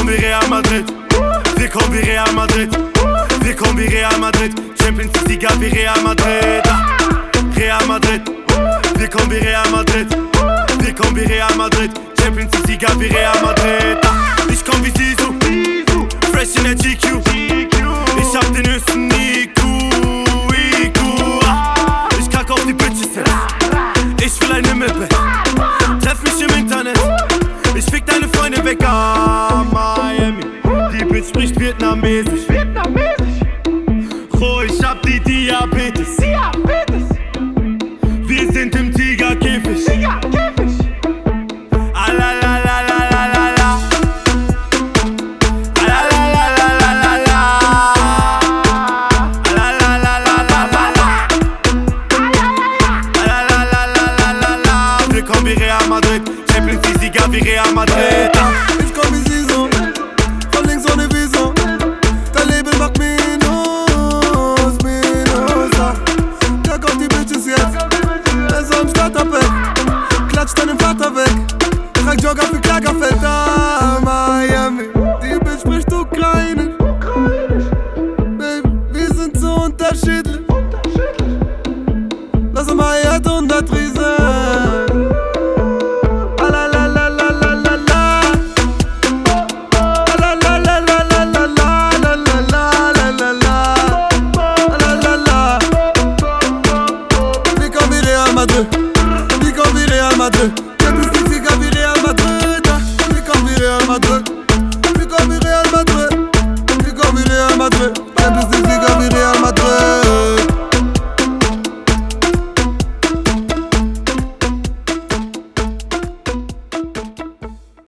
kommen wie Real Madrid. Wir kommen wie Real Madrid. Wir kommen wie Real Madrid. Champions League Sieger wie Real Madrid. Real Madrid. Wir kommen wie Real Madrid. Wir kommen wie Real Madrid. Champions League Sieger wie Real Madrid. Ich komm wie Sisu, fresh in der GQ. Ich hab den höchsten IQ. Ich kack auf die Bitches jetzt. Ich will ein Himmelbett. Treff mich im Internet. Ich fick deine Freunde weg. Miami. Die Bitch spricht Vietnamesisch.